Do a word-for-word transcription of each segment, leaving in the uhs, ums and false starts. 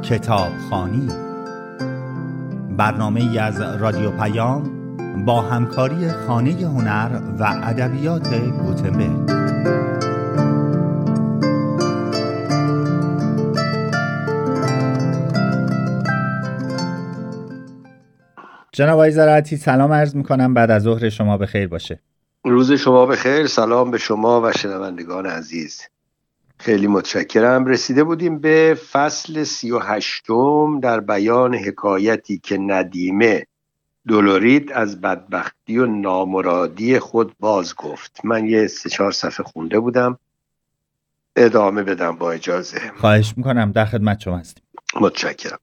کتابخوانی، برنامه‌ای از رادیو پیام با همکاری خانه هنر و ادبیات گوتنبرگ. جناب آقای زراعتی، سلام عرض میکنم. بعد از ظهر شما بخیر باشه. روز شما بخیر. سلام به شما و شنوندگان عزیز. خیلی متشکرم. رسیده بودیم به فصل سی و هشتم در بیان حکایتی که ندیمه دولورید از بدبختی و نامرادی خود باز گفت. من یه سه چهار صفحه خونده بودم، ادامه بدم با اجازه. خواهش میکنم، در خدمت شما هستیم. متشکرم.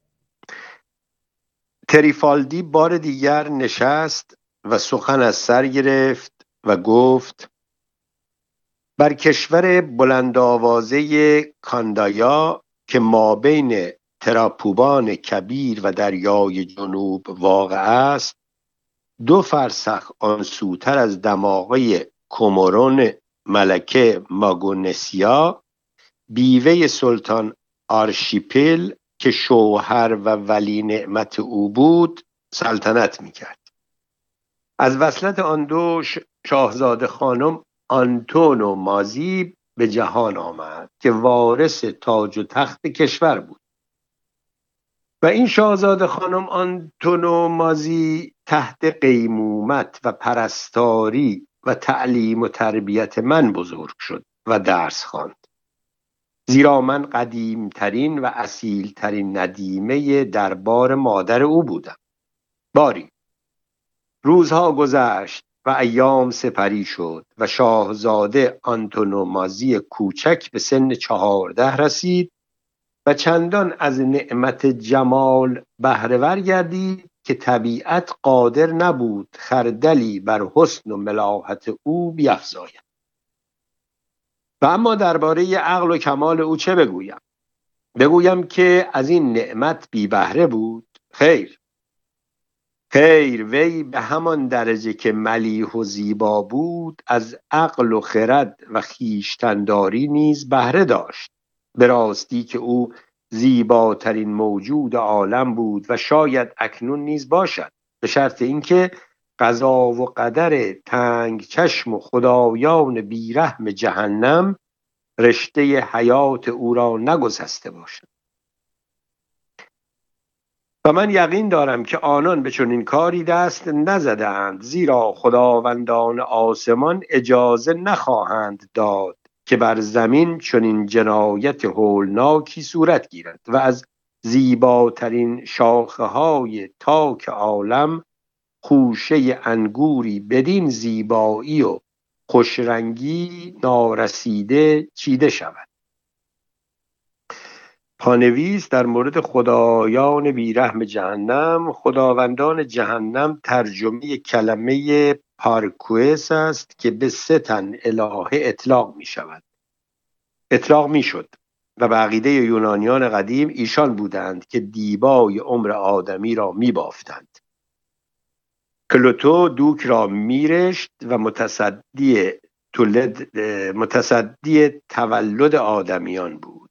تریفالدی بار دیگر نشست و سخن از سر گرفت و گفت: بر کشور بلند آوازه کاندایا که مابین تراپوبان کبیر و دریای جنوب واقع است، دو فرسخ آن سوتر از دماغه کومورون ملکه ماگونسیا، بیوه سلطان آرشیپل که شوهر و ولی نعمت او بود، سلطنت میکرد. از وصلت آن دو شاهزاده خانم آنتونو مازی به جهان آمد که وارث تاج و تخت کشور بود و این شاهزاده خانم آنتونو مازی تحت قیمومت و پرستاری و تعلیم و تربیت من بزرگ شد و درس خواند، زیرا من قدیمترین و اصیلترین ندیمه دربار مادر او بودم. باری روزها گذشت و ایام سپری شد و شاهزاده آنتونو مازی کوچک به سن چهارده رسید و چندان از نعمت جمال بهره‌ور گردید که طبیعت قادر نبود خردلی بر حسن و ملاحت او بیفزاید. و اما درباره عقل و کمال او چه بگویم؟ بگویم که از این نعمت بی بهره بود؟ خیر خیر وی به همان درجه که ملیح و زیبا بود، از عقل و خرد و خویشتن‌داری نیز بهره داشت. به راستی که او زیباترین موجود عالم بود و شاید اکنون نیز باشد، به شرط اینکه قضا و قدر تنگ چشم و خدایان بیرحم جهنم رشته حیات او را نگسسته باشد. و من یقین دارم که آنان به چنین کاری دست نزدند، زیرا خداوندان آسمان اجازه نخواهند داد که بر زمین چنین جنایت هولناکی صورت گیرد و از زیباترین شاخه‌های تاک عالم خوشه انگوری بدین زیبایی و خوشرنگی نارسیده چیده شود. پانویس در مورد خدایان بیرحم جهنم: خداوندان جهنم ترجمه کلمه پارکوئس است که به سه تن الهه اطلاق می شود. اطلاق می شد و به عقیده یونانیان قدیم ایشان بودند که دیبای عمر آدمی را می بافتند. کلوتو دوک را می رشت و متصدی تولد متصدی تولد آدمیان بود.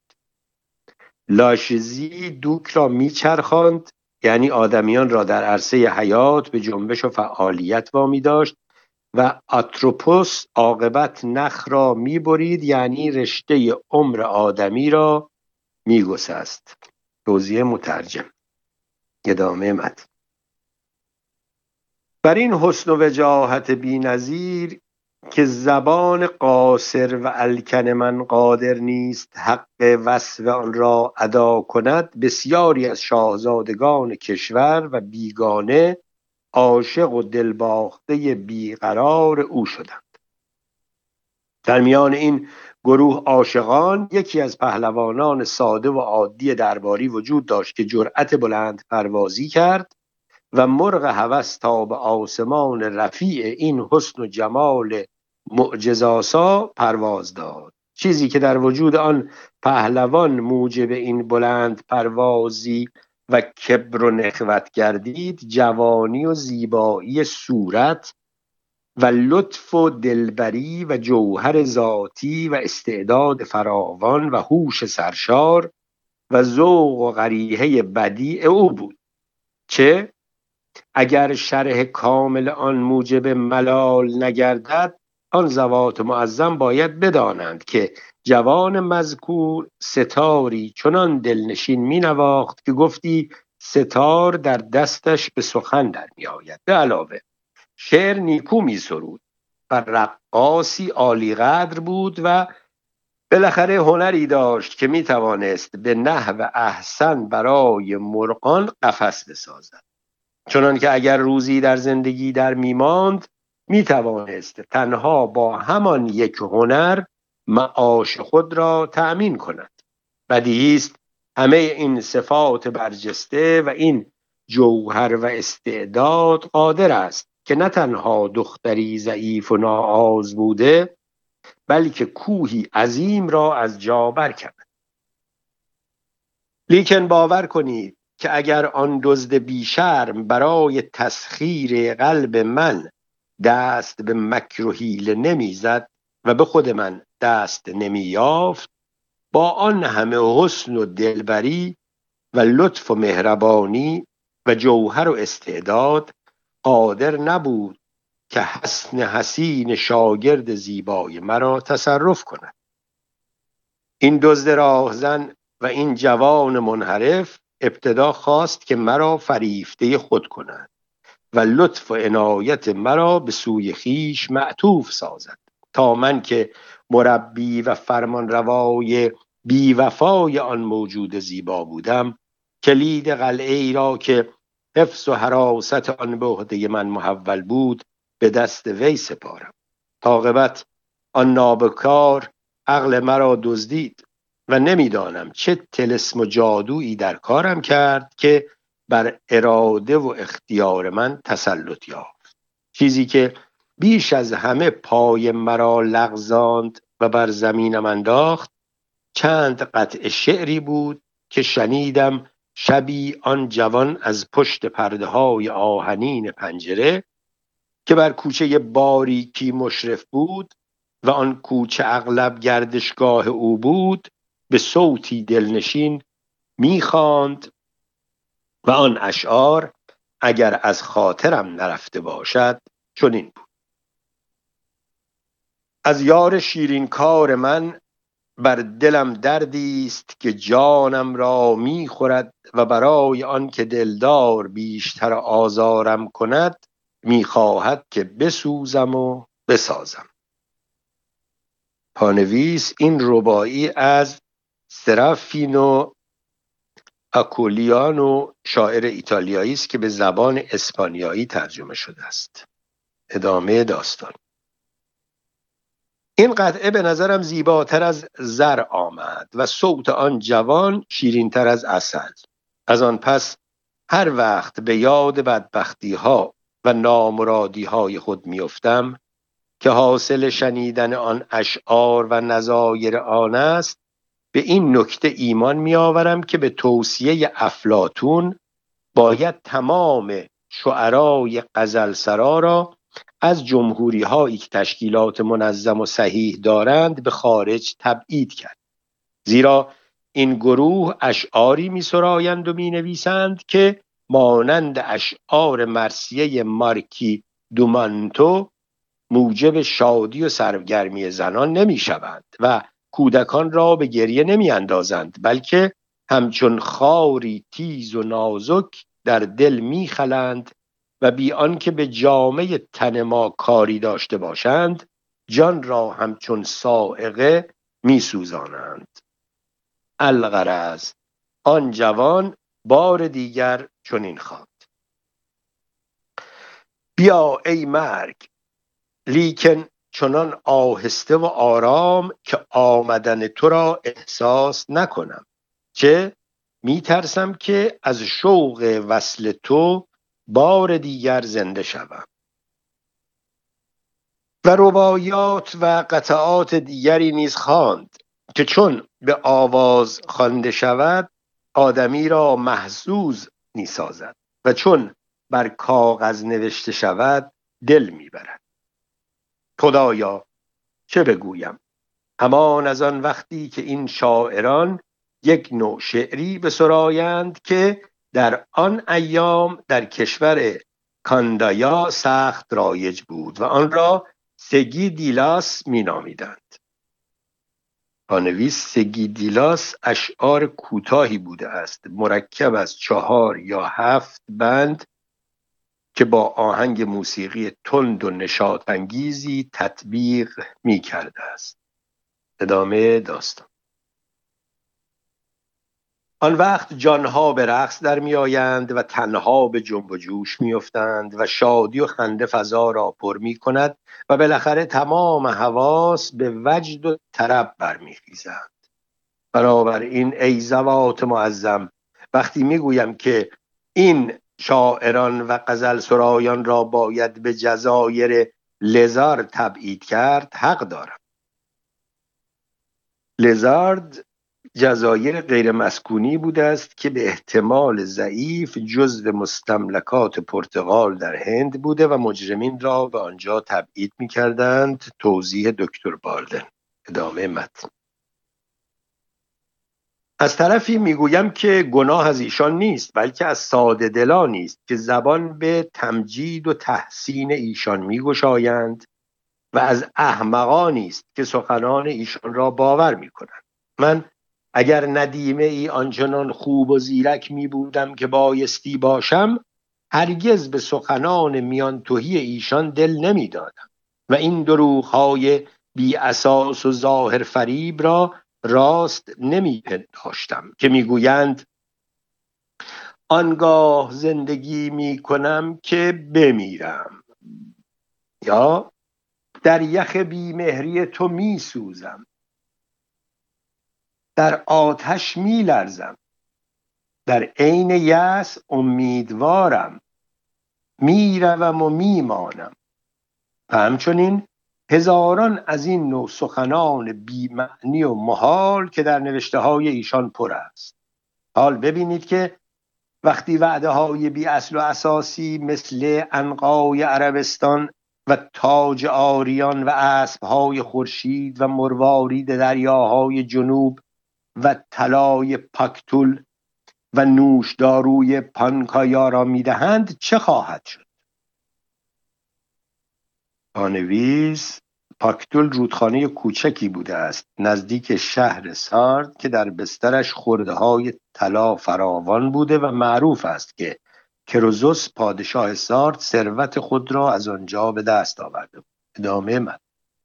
لاشزی دوک را میچرخاند، یعنی آدمیان را در عرصه حیات به جنبش و فعالیت وامی داشت، و آتروپوس عاقبت نخ را میبرید، یعنی رشته عمر آدمی را میگسست. توضیح مترجم. ادامه متن. بر این حسن و وجاهت بی‌نظیر که زبان قاصر و الکن من قادر نیست حق وصف آن را ادا کند، بسیاری از شاهزادگان کشور و بیگانه عاشق و دلباخته بیقرار او شدند. در میان این گروه عاشقان یکی از پهلوانان ساده و عادی درباری وجود داشت که جرأت بلند پروازی کرد و مرغ هوس تا به آسمان رفیع این حسن و جمال معجزآسا پرواز داد. چیزی که در وجود آن پهلوان موجب این بلند پروازی و کبر و نخوت گردید، جوانی و زیبایی صورت و لطف و دلبری و جوهر ذاتی و استعداد فراوان و هوش سرشار و ذوق و قریحه بدیع او بود. چه اگر شرح کامل آن موجب ملال نگردد، آن ذوات معظم باید بدانند که جوان مذکور ستاری چنان دلنشین می نواخت که گفتی ستار در دستش به سخن در می آید. به علاوه شعر نیکو می سرود و رقاصی عالی قدر بود و بالاخره هنری داشت که می توانست به نحو احسن برای مرغان قفس بسازد، چنان که اگر روزی در زندگی در می ماند می توانست تنها با همان یک هنر معاش خود را تأمین کند. بدیهی است همه این صفات برجسته و این جوهر و استعداد قادر است که نه تنها دختری ضعیف و ناآز بوده، بلکه کوهی عظیم را از جا برکند. لیکن باور کنید که اگر آن دزد بیشرم برای تسخیر قلب من دست به مکر و حیله نمیزد و به خود من دست نمی یافت، با آن همه حسن و دلبری و لطف و مهربانی و جوهر و استعداد قادر نبود که حسن حسین شاگرد زیبای مرا تصرف کند. این دزد راهزن و این جوان منحرف ابتدا خواست که مرا فریفته خود کند و لطف و عنایت مرا به سوی خیش معطوف سازد، تا من که مربی و فرمان روای بی وفای آن موجود زیبا بودم، کلید قلعه ای را که حفظ و حراست آن به عهده من محول بود به دست وی سپارم. عاقبت آن نابکار عقل مرا دزدید و نمیدانم چه طلسم و جادویی در کارم کرد که بر اراده و اختیار من تسلط یافت. چیزی که بیش از همه پای مرا لغزاند و بر زمینم انداخت چند قطع شعری بود که شنیدم شبی آن جوان از پشت پرده های آهنین پنجره که بر کوچه باریکی مشرف بود و آن کوچه اغلب گردشگاه او بود به صوتی دلنشین می‌خواند و آن اشعار اگر از خاطرم نرفته باشد چنین بود: از یار شیرین کار من بر دلم دردی است که جانم را می‌خورد و برای آن که دلدار بیشتر آزارم کند می‌خواهد که بسوزم و بسازم. پانویس این رباعی از سرافینو اکولیانو شاعر ایتالیایی است که به زبان اسپانیایی ترجمه شده است. ادامه داستان. این قطعه به نظرم زیباتر از زر آمد و صوت آن جوان شیرینتر از عسل. از آن پس هر وقت به یاد بدبختی ها و نامرادی های خود میافتم که حاصل شنیدن آن اشعار و نظایر آن است، به این نکته ایمان میآورم که به توصیه افلاطون باید تمام شعرای غزلسرا را از جمهوری هایی که تشکیلات منظم و صحیح دارند به خارج تبعید کرد، زیرا این گروه اشعاری می سرایند و می نویسند که مانند اشعار مرثیه مارکی دومانتو موجب شادی و سرگرمی زنان نمی شوند و کودکان را به گریه نمی اندازند، بلکه همچون خاری تیز و نازک در دل می خلند و بی آنکه به جامه تن ما کاری داشته باشند جان را همچون صاعقه می سوزانند. الغرض آن جوان بار دیگر چنین خواند: بیا ای مرگ، لیکن چنان آهسته و آرام که آمدن تو را احساس نکنم، چه می ترسم که از شوق وصل تو بار دیگر زنده شوم. و رباعیات و قطعات دیگری نیز خواند که چون به آواز خوانده شود آدمی را محزوز می سازد و چون بر کاغذ نوشته شود دل می برد. خدایا چه بگویم، همان از آن وقتی که این شاعران یک نوع شعری بسرایند که در آن ایام در کشور کاندایا سخت رایج بود و آن را سگیدیلاس می نامیدند. پانویس سگیدیلاس اشعار کوتاهی بوده است، مرکب از چهار یا هفت بند که با آهنگ موسیقی تند و نشاط انگیزی تطبیق می کرده است. ادامه داستان. آن وقت جانها به رقص در می آیند و تنها به جنب و جوش می افتند و شادی و خنده فضا را پر می کند و بالاخره تمام حواس به وجد و طرب برمی خیزند. بنابراین ای ذوات معظم، وقتی می گویم که این شاعران و غزل سرایان را باید به جزایر لزار تبعید کرد، حق دارم. لزارد جزایر غیر مسکونی بوده است که به احتمال ضعیف جزو مستملکات پرتغال در هند بوده و مجرمین را به آنجا تبعید می کردند. توضیح دکتر بالدن. ادامه متن. از طرفی میگویم که گناه از ایشان نیست، بلکه از ساده دلانی است که زبان به تمجید و تحسین ایشان میگشایند و از احمقانی است که سخنان ایشان را باور میکنند. من اگر ندیمه ای آنچنان خوب و زیرک می بودم که بایستی باشم، هرگز به سخنان میان تهی ایشان دل نمی دادم و این دروغ‌های بی اساس و ظاهر فریب را راست نمی پنداشتم که می گویند آنگاه زندگی می کنم که بمیرم، یا در یخ بیمهری تو می سوزم، در آتش می لرزم، در عین یأس امیدوارم، می روم و می مانم. و همچنین هزاران از این نوع سخنان بی معنی و محال که در نوشته های ایشان پر است. حال ببینید که وقتی وعده های بی اصل و اساسی مثل عنقای عربستان و تاج آریان و اسب های خورشید و مروارید دریاهای جنوب و طلای پاکتول و نوشداروی پانکایا را میدهند، چه خواهد شد؟ پانویس: پاکتول رودخانه کوچکی بوده است نزدیک شهر سارد که در بسترش خرده های طلا فراوان بوده و معروف است که کروزوس پادشاه سارد ثروت خود را از آنجا به دست آورده بود. ادامه من.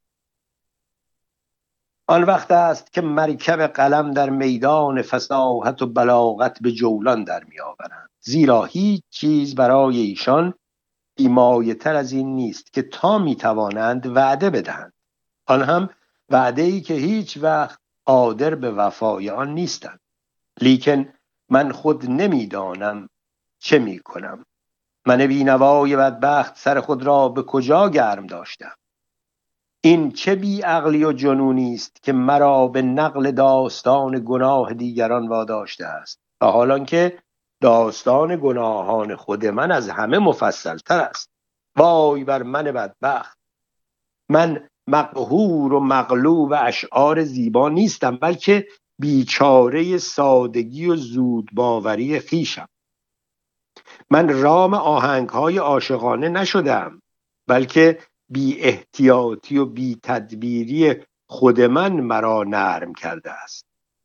آن وقت است که مرکب قلم در میدان فصاحت و بلاغت به جولان در می آورند، زیرا هیچ چیز برای ایشان بی‌مایه‌تر از این نیست که تا می توانند وعده بدهند، آن هم وعده‌ای که هیچ وقت قادر به وفای آن نیستند. لیکن من خود نمیدانم چه می کنم. من بینوای بدبخت سر خود را به کجا گرم داشتم؟ این چه بی عقلی و جنونی است که مرا به نقل داستان گناه دیگران واداشته است، و حالان که داستان گناهان خود من از همه مفصل تر است. وای بر من بدبخت! من مقهور و مغلوب اشعار زیبا نیستم، بلکه بیچاره سادگی و زود باوری خویشم. من رام آهنگ‌های عاشقانه نشدم، بلکه بی احتیاطی و بی تدبیری خود من مرا نرم کرده است.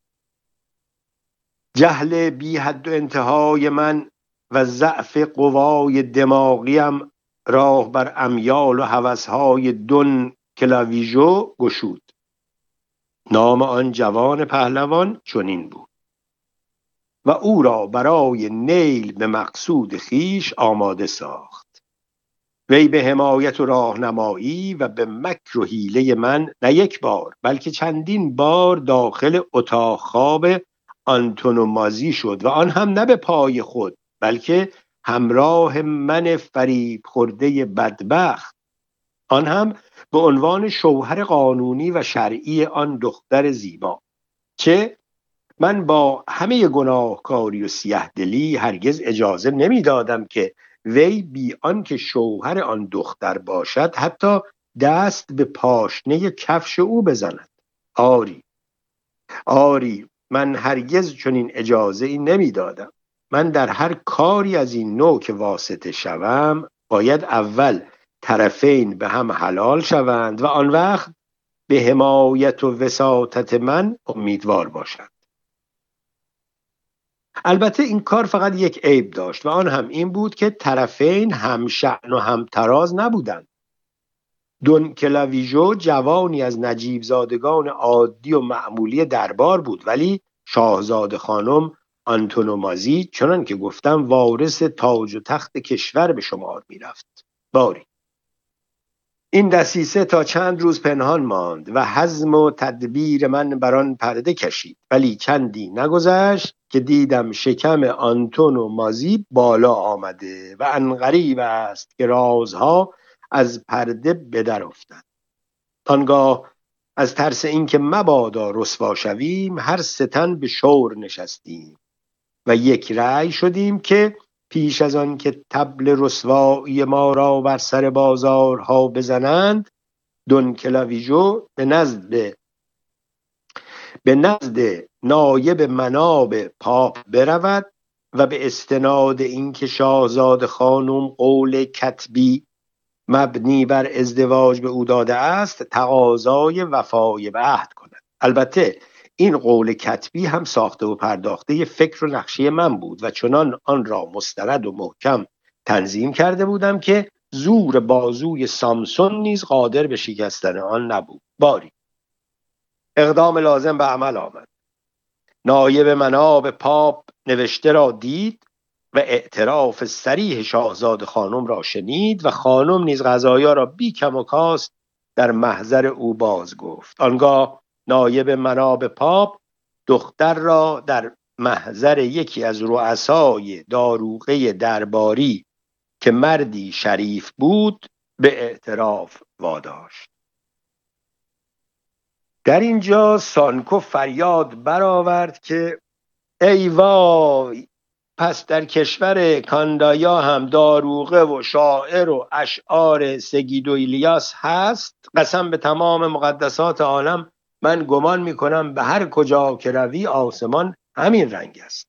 جهل بی حد و انتهای من و ضعف قوای دماغیم راه بر امیال و هوس‌های دون کلاویژو گشود. نام آن جوان پهلوان چنین بود و او را برای نیل به مقصود خیش آماده ساخت. وی به حمایت و راهنمایی و به مکر و حیله من نه یک بار بلکه چندین بار داخل اتاق خواب آنتونومازی شد، و آن هم نه به پای خود بلکه همراه من فریب خورده بدبخت، آن هم به عنوان شوهر قانونی و شرعی آن دختر زیبا. چه من با همه گناهکاری و سیه‌دلی هرگز اجازه نمی دادم که وی بی آن که شوهر آن دختر باشد حتی دست به پاشنه کفش او بزند. آری آری من هرگز چنین اجازه ای نمی دادم. من در هر کاری از این نوع که واسطه شوم باید اول طرفین به هم حلال شوند و آن وقت به حمایت و وساطت من امیدوار باشند. البته این کار فقط یک عیب داشت و آن هم این بود که طرفین هم شأن و هم تراز نبودند. دون کلاویژو جوانی از نجیب زادگان عادی و معمولی دربار بود، ولی شاهزاده خانم آنتونومازی چنان که گفتم وارث تاج و تخت کشور به شمار می رفت. باری این دسیسه تا چند روز پنهان ماند و حزم و تدبیر من بر آن پرده کشید، ولی چندی نگذشت که دیدم شکم آنتونومازی بالا آمده و عنقریب است که رازها از پرده به در افتد. آنگاه از ترس اینکه مبادا رسوا شویم هر سه تن به شور نشستیم و یک رأی شدیم که پیش از آن که طبل رسوایی ما را بر سر بازارها بزنند، دون کلاویژو به نزد به نزد نایب مناب پاپ برود و به استناد اینکه شاهزاده خانم قول کتبی مبنی بر ازدواج به او داده است تقاضای وفای به عهد کند. البته این قول کتبی هم ساخته و پرداخته فکر و نقشه من بود و چنان آن را مستند و محکم تنظیم کرده بودم که زور بازوی سامسون نیز قادر به شکستن آن نبود. باری اقدام لازم به عمل آمد. نایب مناب پاپ نوشته را دید و اعتراف صریح شاهزاده خانم را شنید و خانم نیز قضایا را بی کم و کاست در محضر او باز گفت. آنگاه نایب مناب پاپ دختر را در محضر یکی از رؤسای داروغه درباری که مردی شریف بود به اعتراف واداشت. در اینجا سانکو فریاد برآورد که ای وای، پس در کشور کاندایا هم داروغه و شاعر و اشعار سگیدو ایلیاس هست؟ قسم به تمام مقدسات عالم من گمان می کنم به هر کجا که روی آسمان همین رنگ است.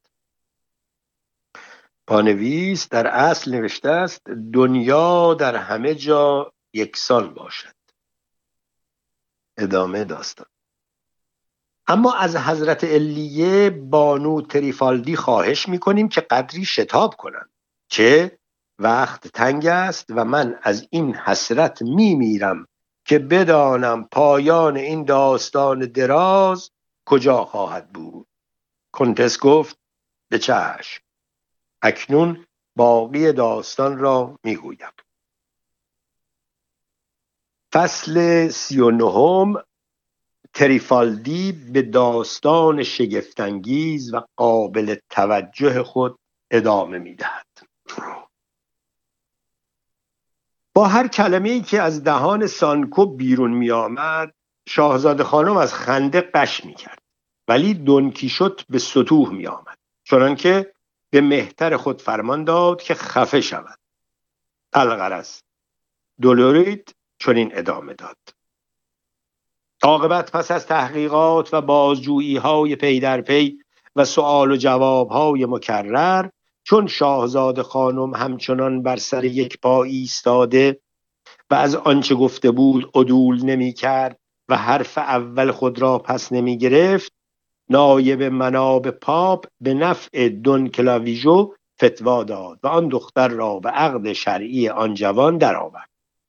پانویس در اصل نوشته است دنیا در همه جا یکسان باشد. ادامه داستان. اما از حضرت علیه بانو تریفالدی خواهش میکنیم که قدری شتاب کنند، چه وقت تنگ است و من از این حسرت میمیرم که بدانم پایان این داستان دراز کجا خواهد بود. کنتس گفت به چشم، اکنون باقی داستان را میگویم. فصل سی و نهم. تریفالدی به داستان شگفت‌انگیز و قابل توجه خود ادامه می‌دهد. با هر کلمه‌ای که از دهان سانکو بیرون می‌آمد، شاهزاده خانم از خنده غش می‌کرد، ولی دون کیشوت به سطوح می‌آمد، چنانکه به مهتر خود فرمان داد که خفه شود. الغرض دولورید چنین ادامه داد: عاقبت پس از تحقیقات و بازجویی‌های پی در پی و سؤال و جواب‌های مکرر، چون شاهزاده خانم همچنان بر سر یک پا ایستاده و از آنچه گفته بود عدول نمی‌کرد و حرف اول خود را پس نمی‌گرفت، نایب مناب پاپ به نفع دون کلاویژو فتوا داد و آن دختر را به عقد شرعی آن جوان درآورد.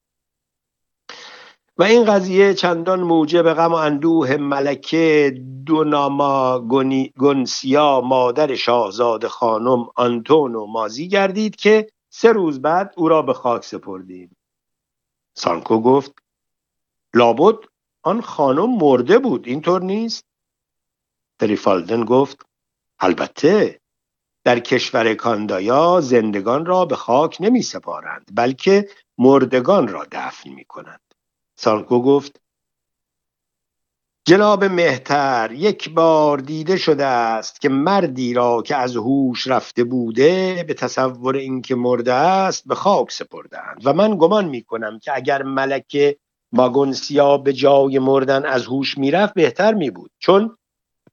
و این قضیه چندان موجب غم و اندوه ملکه دوناما گونسیا مادر شاهزاده خانم آنتونومازی گردید که سه روز بعد او را به خاک سپردیم. سانکو گفت لابد آن خانم مرده بود، اینطور نیست؟ تریفالدن گفت البته در کشور کاندایا زندگان را به خاک نمی سپارند بلکه مردگان را دفن می کنند. سانکو گفت جناب مهتر، یک بار دیده شده است که مردی را که از هوش رفته بوده به تصور اینکه مرده است به خاک سپردند و من گمان می کنم که اگر ملکه ماگونسیا به جای مردن از هوش می رفت بهتر می بود، چون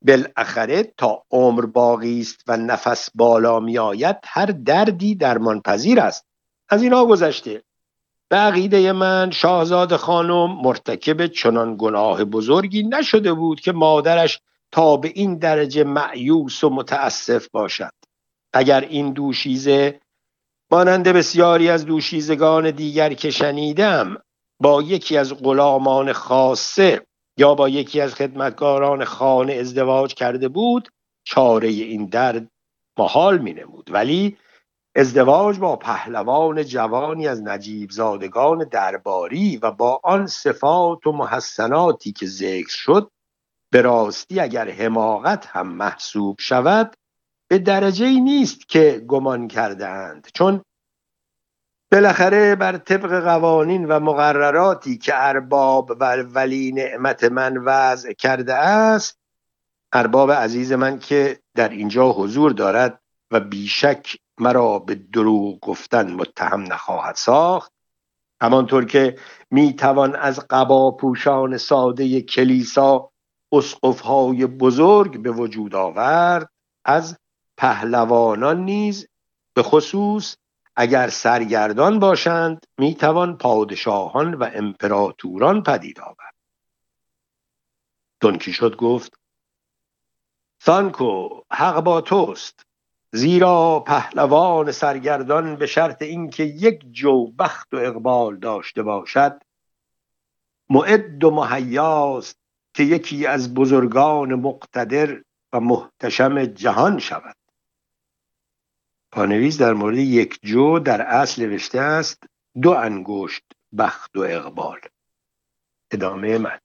بالاخره تا عمر باقی است و نفس بالا می آید هر دردی درمان پذیر است. از اینا گذشته. به عقیده من شاهزاده خانم مرتکب چنان گناه بزرگی نشده بود که مادرش تا به این درجه مأیوس و متاسف باشد. اگر این دوشیزه مانند بسیاری از دوشیزگان دیگر که شنیدم با یکی از غلامان خاصه یا با یکی از خدمتکاران خانه ازدواج کرده بود، چاره این درد محال می نمود. ولی ازدواج با پهلوان جوانی از نجیب زادگان درباری و با آن صفات و محسناتی که ذکر شد، به راستی اگر حماقت هم محسوب شود به درجه‌ای نیست که گمان کردند، چون بالاخره بر طبق قوانین و مقرراتی که ارباب و ولی نعمت من وضع کرده است، ارباب عزیز من که در اینجا حضور دارد و بیشک مرا به دروغ گفتن متهم نخواهد ساخت، همانطور که میتوان از قبا پوشان ساده کلیسا اسقف‌های بزرگ به وجود آورد، از پهلوانان نیز به خصوص اگر سرگردان باشند میتوان پادشاهان و امپراتوران پدید آورد. دون کیشوت گفت: سانکو، حق با توست، زیرا پهلوان سرگردان به شرط اینکه یک جو بخت و اقبال داشته باشد معد و مهیاست که یکی از بزرگان مقتدر و محتشم جهان شود. پانویس در مورد یک جو در اصل نوشته است دو انگشت بخت و اقبال. ادامه متن.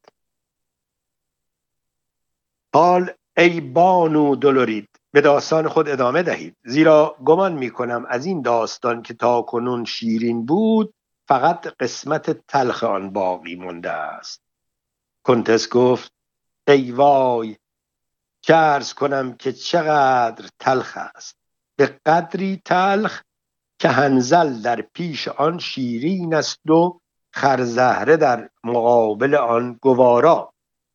حال ای بانو دولورید به داستان خود ادامه دهید، زیرا گمان می کنم از این داستان که تا کنون شیرین بود فقط قسمت تلخ آن باقی مانده است. کنتس گفت: ای وای، چه عرض کنم که چقدر تلخ است، به قدری تلخ که حنظل در پیش آن شیرین است و خرزهره در مقابل آن گوارا.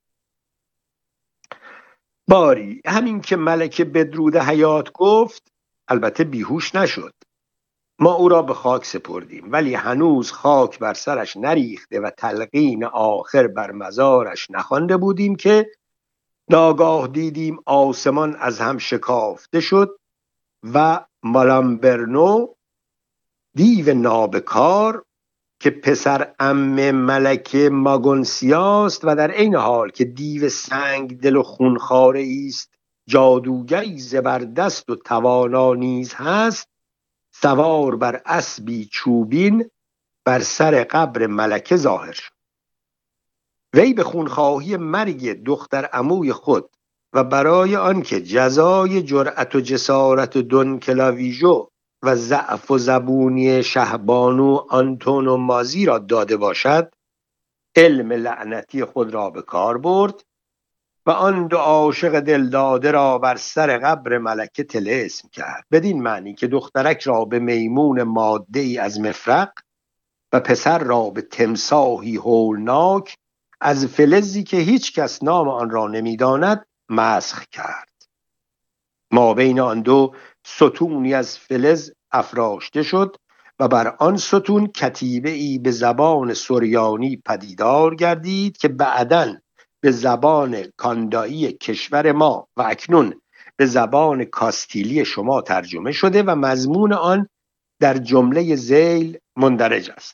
باری همین که ملک بدرود حیات گفت البته بیهوش نشد. ما او را به خاک سپردیم، ولی هنوز خاک بر سرش نریخته و تلقین آخر بر مزارش نخوانده بودیم که ناگاه دیدیم آسمان از هم شکافته شد و مالامبرنو دیو نابکار که پسر عم ملک ماگونسیاست و در این حال که دیو سنگ دل و خونخواره است، جادوگری زبردست و توانا نیز هست، سوار بر اسبی چوبین بر سر قبر ملکه ظاهر شد. وی به خونخواهی مرگ دختر عموی خود و برای آنکه جزای جرأت و جسارت دون کلاویژو و ضعف و زبونی شهبانو آنتونو مازی را داده باشد، علم لعنتی خود را به کار برد و آن دو عاشق دلداده را بر سر قبر ملکه طلسم کرد، بدین معنی که دخترک را به میمون ماده ای از مفرق و پسر را به تمساحی هولناک از فلزی که هیچ کس نام آن را نمیداند مسخ کرد. ما بین آن دو ستونی از فلز افراشته شد و بر آن ستون کتیبه ای به زبان سوریانی پدیدار گردید که بعداً به زبان کاندایی کشور ما و اکنون به زبان کاستیلی شما ترجمه شده و مضمون آن در جمله ذیل مندرج است: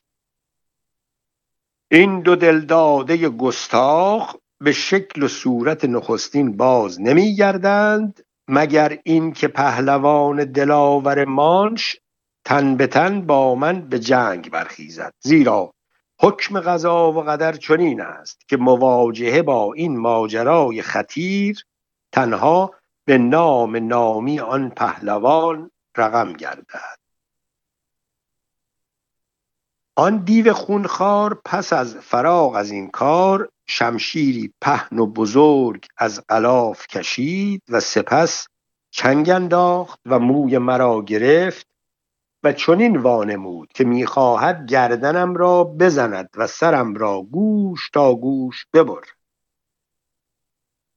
این دو دلداده گستاخ به شکل و صورت نخستین باز نمی گردند مگر این که پهلوان دلاور مانش تن به تن با من به جنگ برخیزد، زیرا حکم قضا و قدر چنین است که مواجهه با این ماجرای خطیر تنها به نام نامی آن پهلوان رقم گردد. آن دیو خونخوار پس از فراغ از این کار شمشیری پهن و بزرگ از غلاف کشید و سپس چنگ انداخت و موی مرا گرفت و چنین وانمود که میخواهد گردنم را بزند و سرم را گوش تا گوش ببر.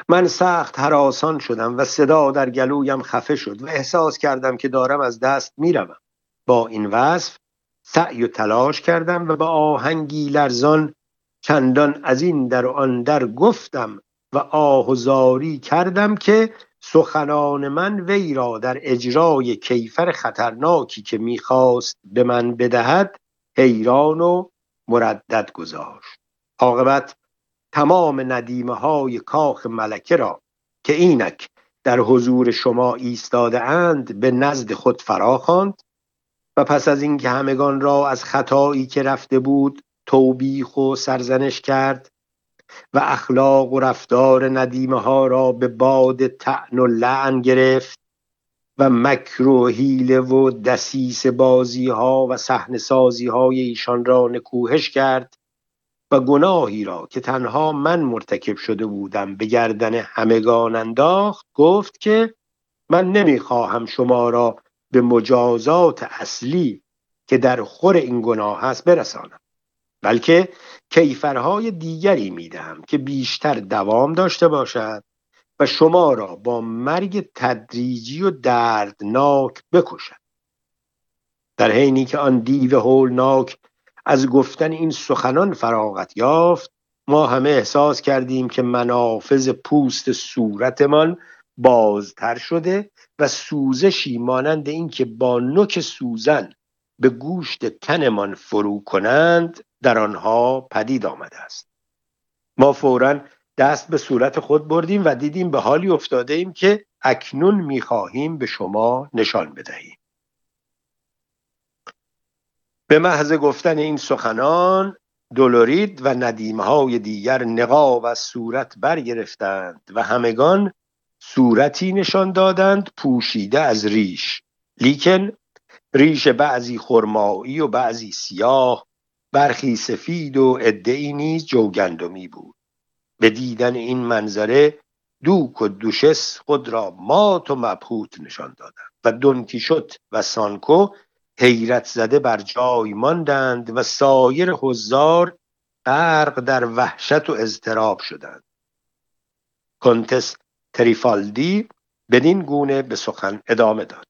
من سخت هراسان شدم و صدا در گلویم خفه شد و احساس کردم که دارم از دست میروم. با این وصف سعی و تلاش کردم و با آهنگی لرزان چندان از این در آن در گفتم و آه و زاری کردم که سخنان من وی را در اجرای کیفر خطرناکی که میخواست به من بدهد حیران و مردد گذاشت. عاقبت تمام ندیمه های کاخ ملکه را که اینک در حضور شما ایستاده اند به نزد خود فرا خواند و پس از اینکه همگان را از خطایی که رفته بود توبیخ و سرزنش کرد و اخلاق و رفتار ندیمه ها را به باد طعن و لعن گرفت و مکر و حیله و دسیسه بازی ها و صحنه سازی های ایشان را نکوهش کرد و گناهی را که تنها من مرتکب شده بودم به گردن همگان انداخت، گفت که من نمیخواهم شما را به مجازات اصلی که در خور این گناه است برسانم، بلکه کیفرهای دیگری میدهم که بیشتر دوام داشته باشد و شما را با مرگ تدریجی و دردناک بکشد. در حینی که آن دیو هولناک از گفتن این سخنان فراغت یافت، ما همه احساس کردیم که منافذ پوست صورتمان بازتر شده و سوزشی مانند این که با نوک سوزن به گوشت تنمان فرو کنند در آنها پدید آمده است. ما فوراً دست به صورت خود بردیم و دیدیم به حالی افتاده ایم که اکنون می‌خواهیم به شما نشان بدهیم. به محض گفتن این سخنان دولورید و ندیم‌های دیگر نقاب از صورت برگرفتند و همگان صورتی نشان دادند پوشیده از ریش، لیکن ریش بعضی خرمایی و بعضی سیاه، برخی سفید و عده‌ای نیز جوگندمی بود. به دیدن این منظره دوک و دوشس خود را مات و مبهوت نشان دادند و دون کیشوت و سانکو حیرت زده بر جای ماندند و سایر حضار غرق در وحشت و اضطراب شدند. کنتس تریفالدی بدین گونه به سخن ادامه داد: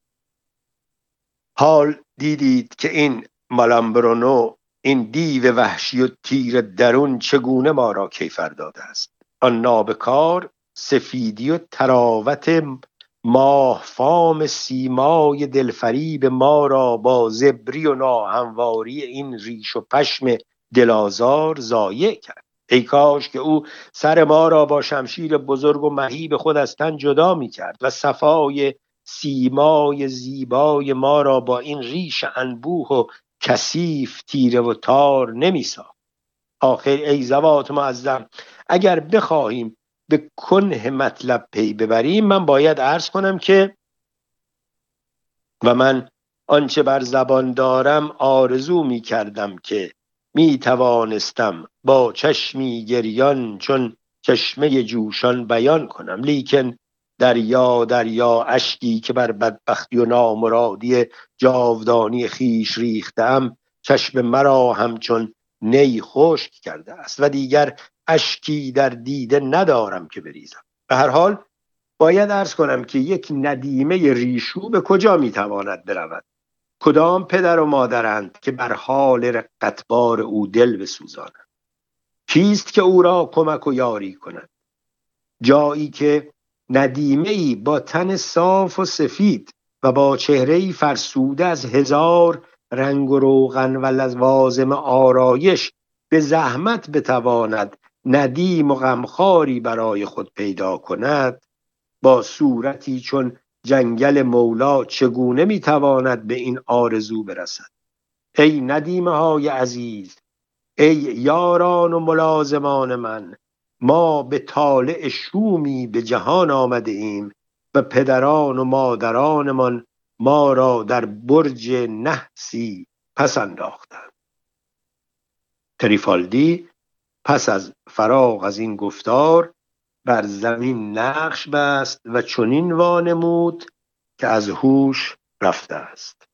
حال دیدید که این مالامبرونو، این دیو وحشی و تیر درون چگونه ما را کیفر داده است. آن نابکار سفیدی و تراوت ماه فام سیمای دلفریب ما را با زبری و ناهمواری این ریش و پشم دلازار ضایع کرد. ای کاش که او سر ما را با شمشیر بزرگ و مهیب خود از تن جدا می کرد و صفای سیمای زیبای ما را با این ریش انبوه و کثیف تیره و تار نمی ساخت. آخر ای زوات معظم، اگر بخواهیم به کنه مطلب پی ببریم، من باید عرض کنم که و من آنچه بر زبان دارم آرزو می کردم که می توانستم با چشمی گریان چون چشمه جوشان بیان کنم، لیکن دریا دریا اشکی که بر بدبختی و نامرادی جاودانی خیش ریختم چشم مرا همچون نی خشک کرده است و دیگر اشکی در دیده ندارم که بریزم. به هر حال باید عرض کنم که یک ندیمه ریشو به کجا میتواند برود؟ کدام پدر و مادرند که بر حال رقتبار او دل بسوزانند؟ کیست که او را کمک و یاری کند؟ جایی که ندیمه‌ای با تن صاف و سفید و با چهره‌ای فرسوده از هزار رنگ و روغن و لوازم آرایش به زحمت بتواند ندیم و غمخواری برای خود پیدا کند، با صورتی چون جنگل مولا چگونه میتواند به این آرزو برسد؟ ای ندیمه های عزیز، ای یاران و ملازمان من، ما به طالع شومی به جهان آمده ایم و پدران و مادرانمان ما را در برج نحسی پس انداختند. تریفالدی پس از فراغ از این گفتار بر زمین نقش بست و چنین وانمود که از هوش رفته است.